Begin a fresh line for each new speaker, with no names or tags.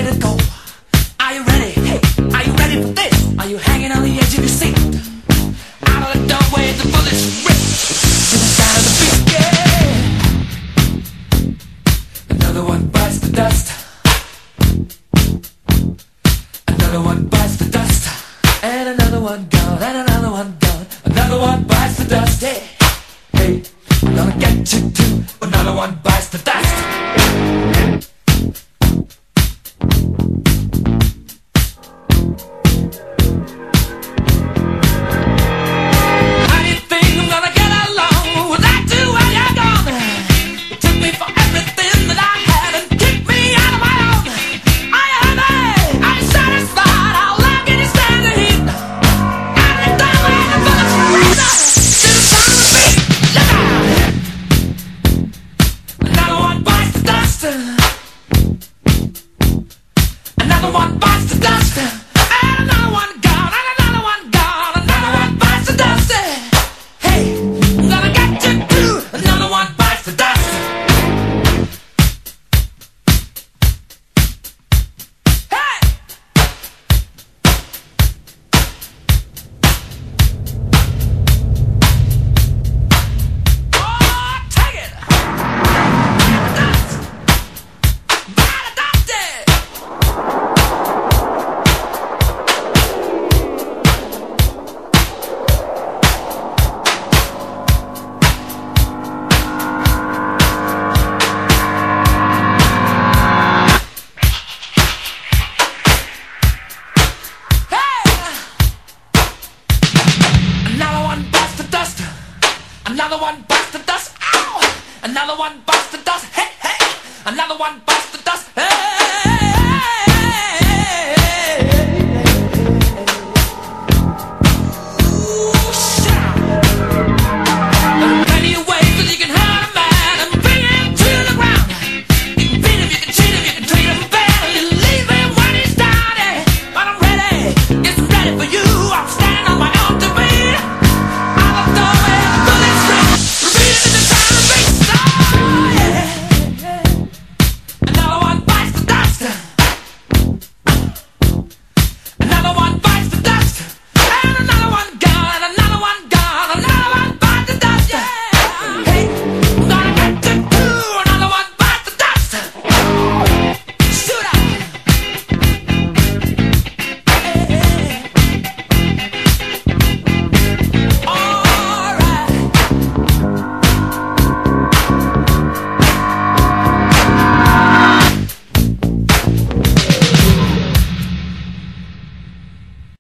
ready to go? Are you ready? Hey, are you ready for this? Are you hanging on the edge of your seat? Out of the doorway, the bullets rip to the sound of the beat. Yeah. Another one bites the dust. Another one bites the dust. And another one gone. And another one gone. Another one bites the dust. Hey, hey, I'm gonna get you too. Another one bites the dust. Another one bites the dust, and another one gone, and another one gone, another one bites the dust. Hey, I'm gonna get you too. Another one bites the dust. Hey, oh, take it. Dust. Bite the dust. Another one bites the dust. Ow! Another one bites the dust. Hey, hey! Another one bites the dust. Hey!